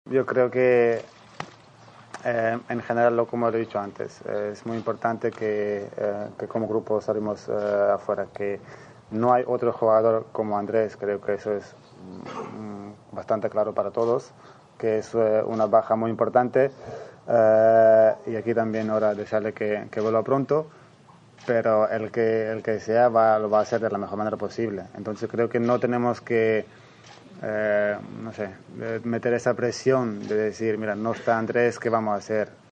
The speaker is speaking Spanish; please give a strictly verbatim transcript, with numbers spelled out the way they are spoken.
Yo creo que eh, en general, lo como lo he dicho antes, eh, es muy importante que, eh, que como grupo salimos eh, afuera, que no hay otro jugador como Andrés. Creo que eso es mm, bastante claro para todos, que es eh, una baja muy importante, eh, y aquí también ahora desearle que, que vuelva pronto, pero el que, el que sea va, lo va a hacer de la mejor manera posible. Entonces creo que no tenemos que eh, no sé, meter esa presión de decir, mira, no está Andrés, ¿qué vamos a hacer?